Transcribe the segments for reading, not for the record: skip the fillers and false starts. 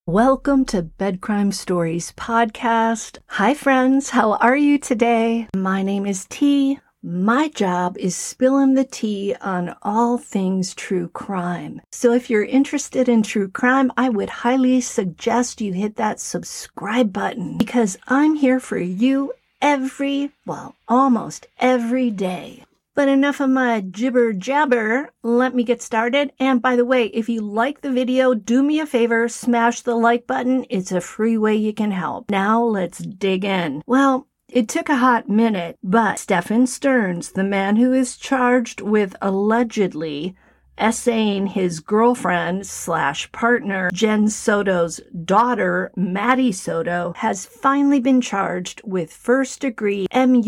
Welcome to Bed Crime Stories podcast. Hi friends, how are you today? My name is T. My job is spilling the tea on all things true crime. So if you're interested in true crime, I would highly suggest you hit that subscribe button because I'm here for you almost every day. But enough of my jibber jabber, let me get started. And by the way, if you like the video, do me a favor, smash the like button. It's a free way you can help. Now let's dig in. Well, it took a hot minute, but Stephen Stearns, the man who is charged with allegedly essaying his girlfriend/partner, Jen Soto's daughter, Maddie Soto, has finally been charged with first-degree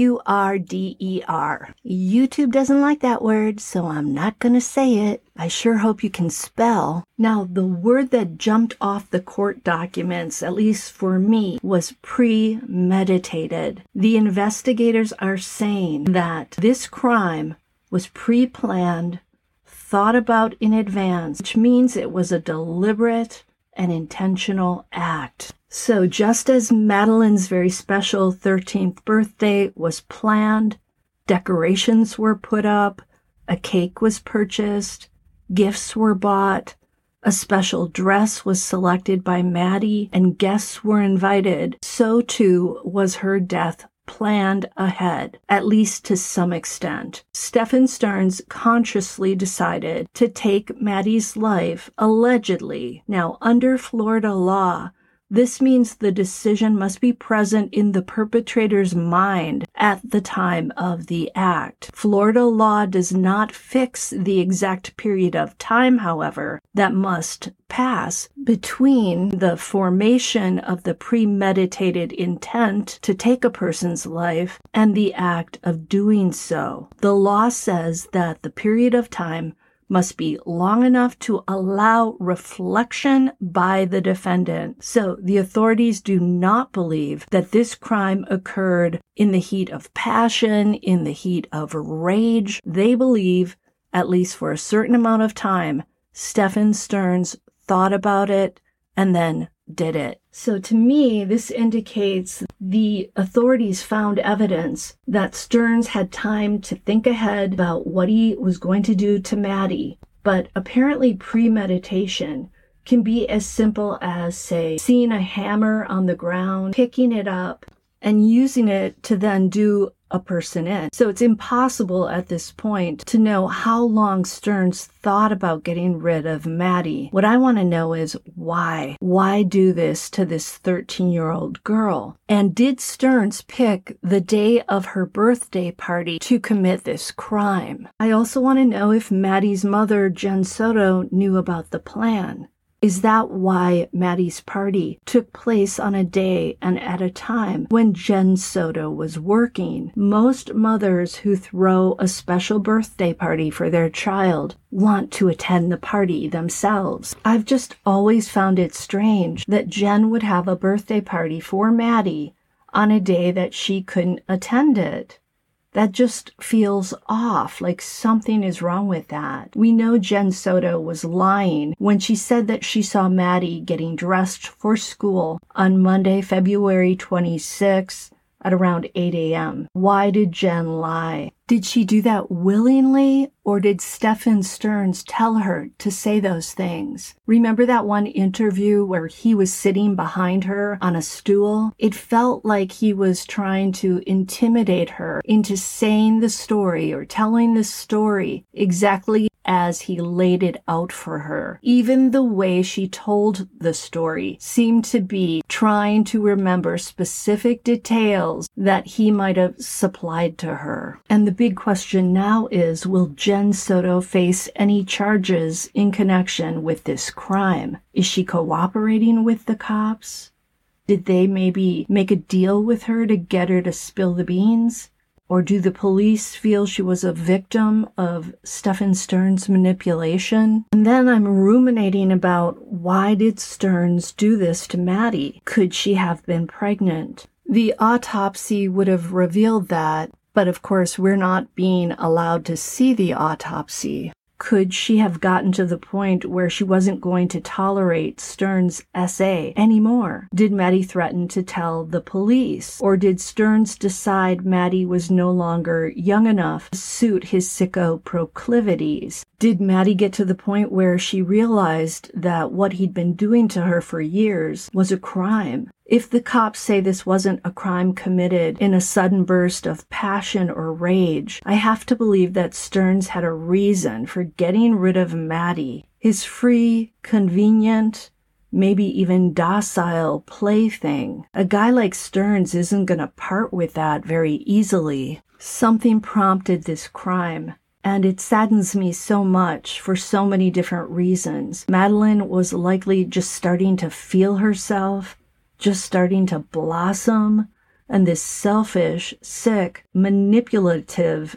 murder. YouTube doesn't like that word, so I'm not going to say it. I sure hope you can spell. Now, the word that jumped off the court documents, at least for me, was premeditated. The investigators are saying that this crime was pre-planned, thought about in advance, which means it was a deliberate and intentional act. So just as Madeline's very special 13th birthday was planned, decorations were put up, a cake was purchased, gifts were bought, a special dress was selected by Maddie, and guests were invited, so too was her death planned ahead, at least to some extent. Stephen Stearns consciously decided to take Maddie's life, allegedly. Now, under Florida law, this means the decision must be present in the perpetrator's mind at the time of the act. Florida law does not fix the exact period of time, however, that must pass between the formation of the premeditated intent to take a person's life and the act of doing so. The law says that the period of time must be long enough to allow reflection by the defendant. So the authorities do not believe that this crime occurred in the heat of passion, in the heat of rage. They believe, at least for a certain amount of time, Stephen Stearns thought about it and then did it. So to me, this indicates the authorities found evidence that Stearns had time to think ahead about what he was going to do to Maddie. But apparently premeditation can be as simple as, say, seeing a hammer on the ground, picking it up, and using it to then do a person in. So it's impossible at this point to know how long Stearns thought about getting rid of Maddie. What I want to know is why? Why do this to this 13-year-old girl? And did Stearns pick the day of her birthday party to commit this crime? I also want to know if Maddie's mother, Jen Soto, knew about the plan. Is that why Maddie's party took place on a day and at a time when Jen Soto was working? Most mothers who throw a special birthday party for their child want to attend the party themselves. I've just always found it strange that Jen would have a birthday party for Maddie on a day that she couldn't attend it. That just feels off, like something is wrong with that. We know Jen Soto was lying when she said that she saw Maddie getting dressed for school on Monday, February 26th at around 8 a.m. Why did Jen lie? Did she do that willingly, or did Stephen Stearns tell her to say those things? Remember that one interview where he was sitting behind her on a stool? It felt like he was trying to intimidate her into saying the story or telling the story exactly as he laid it out for her. Even the way she told the story seemed to be trying to remember specific details that he might have supplied to her. And the big question now is, will Jen Soto face any charges in connection with this crime? Is she cooperating with the cops? Did they maybe make a deal with her to get her to spill the beans? Or do the police feel she was a victim of Stephen Stearns' manipulation? And then I'm ruminating about, why did Stearns do this to Maddie? Could she have been pregnant? The autopsy would have revealed that, but of course we're not being allowed to see the autopsy. Could she have gotten to the point where she wasn't going to tolerate Stearns' essay anymore? Did Maddie threaten to tell the police? Or did Stearns decide Maddie was no longer young enough to suit his sicko proclivities? Did Maddie get to the point where she realized that what he'd been doing to her for years was a crime? If the cops say this wasn't a crime committed in a sudden burst of passion or rage, I have to believe that Stearns had a reason for getting rid of Maddie, his free, convenient, maybe even docile plaything. A guy like Stearns isn't going to part with that very easily. Something prompted this crime. And it saddens me so much for so many different reasons. Madeleine was likely just starting to feel herself, just starting to blossom, and this selfish, sick, manipulative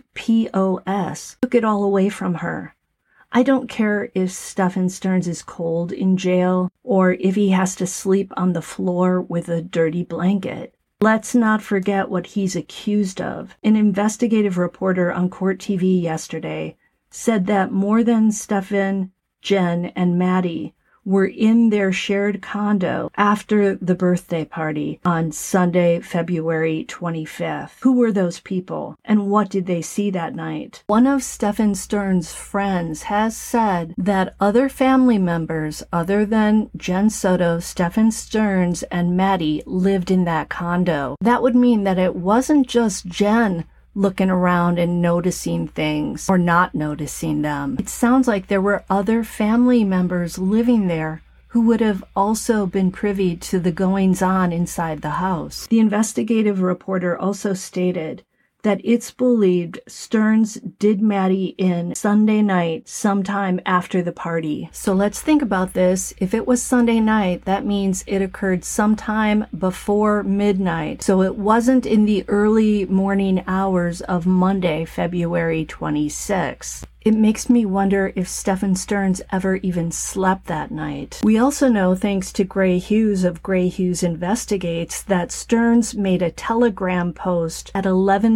POS took it all away from her. I don't care if Stephen Stearns is cold in jail or if he has to sleep on the floor with a dirty blanket. Let's not forget what he's accused of. An investigative reporter on Court TV yesterday said that more than Stephen, Jen, and Maddie were in their shared condo after the birthday party on Sunday, February 25th. Who were those people, and what did they see that night? One of Stephen Stearns' friends has said that other family members other than Jen Soto, Stephen Stearns, and Maddie lived in that condo. That would mean that it wasn't just Jen looking around and noticing things or not noticing them. It sounds like there were other family members living there who would have also been privy to the goings-on inside the house. The investigative reporter also stated that it's believed Stearns did Maddie in Sunday night sometime after the party. So let's think about this. If it was Sunday night, that means it occurred sometime before midnight. So it wasn't in the early morning hours of Monday, February 26th. It makes me wonder if Stephen Stearns ever even slept that night. We also know, thanks to Gray Hughes of Gray Hughes Investigates, that Stearns made a Telegram post at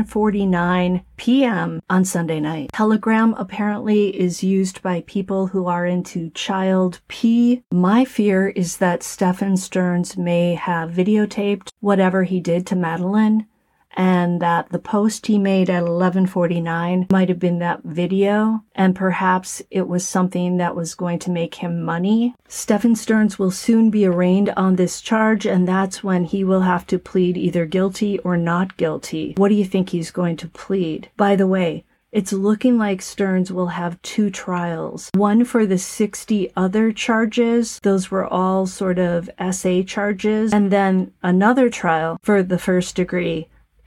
11:49 p.m. on Sunday night. Telegram apparently is used by people who are into child P. My fear is that Stephen Stearns may have videotaped whatever he did to Madeleine, and that the post he made at 11:49 might have been that video, and perhaps it was something that was going to make him money. Stephen Stearns will soon be arraigned on this charge, and that's when he will have to plead either guilty or not guilty. What do you think he's going to plead? By the way, it's looking like Stearns will have two trials. One for the 60 other charges. Those were all sort of SA charges. And then another trial for the first degree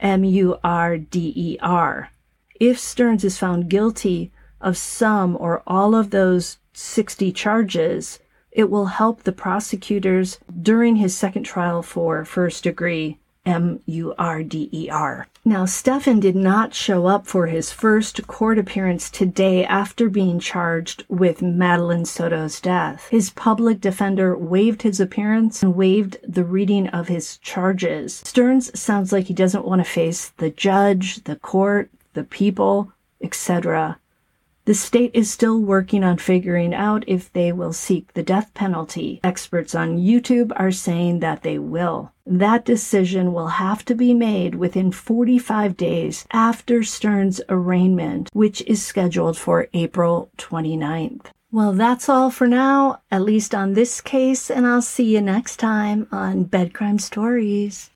MURDER. If Stearns is found guilty of some or all of those 60 charges, it will help the prosecutors during his second trial for first degree MURDER. Now, Stephen did not show up for his first court appearance today after being charged with Madeleine Soto's death. His public defender waived his appearance and waived the reading of his charges. Stearns sounds like he doesn't want to face the judge, the court, the people, etc. The state is still working on figuring out if they will seek the death penalty. Experts on YouTube are saying that they will. That decision will have to be made within 45 days after Stearns' arraignment, which is scheduled for April 29th. Well, that's all for now, at least on this case, and I'll see you next time on Bed Crime Stories.